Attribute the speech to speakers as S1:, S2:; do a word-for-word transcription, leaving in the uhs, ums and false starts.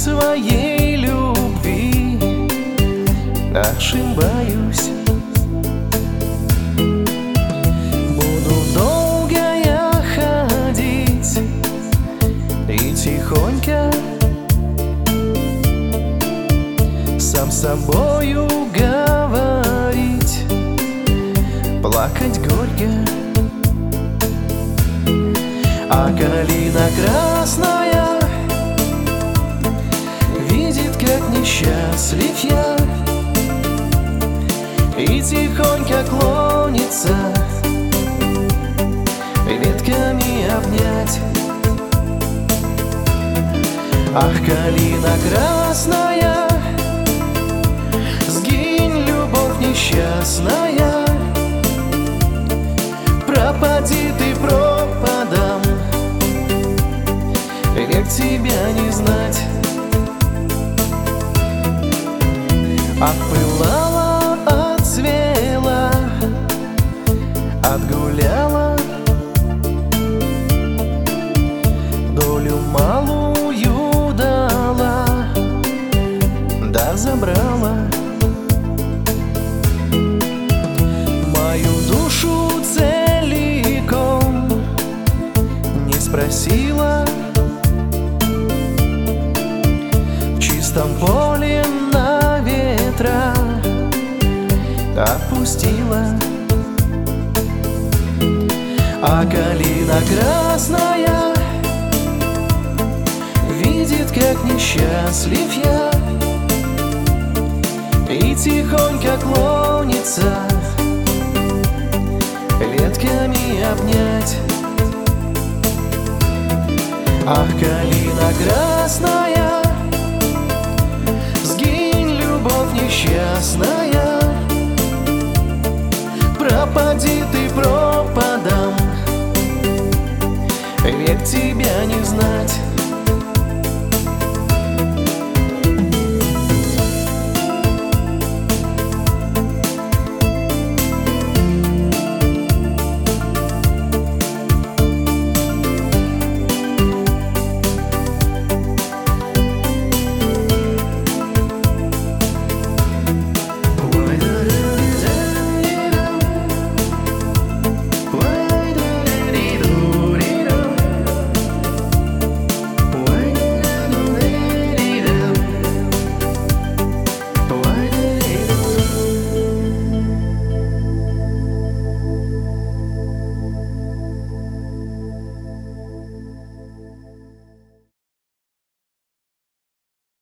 S1: своей любви ошибаюсь. Буду долго я ходить и тихонько сам с собою говорить, плакать горько. А калина красная видит, как несчастлив я, и тихонько клонится ветками обнять. Ах, калина красная, сгинь, любовь несчастная, пропади ты пропадом, век тебя не знать. Отпылала, отцвела, отгуляла, долю малую дала, да забрала мою душу целиком, не спросила. В чистом поле на ветра отпустила. А калина красная видит, как несчастлив я, и тихонько клонится ветками обнять. Ах, калина красная, сгинь, любовь несчастная, пропади ты пропадом, век тебя не знать.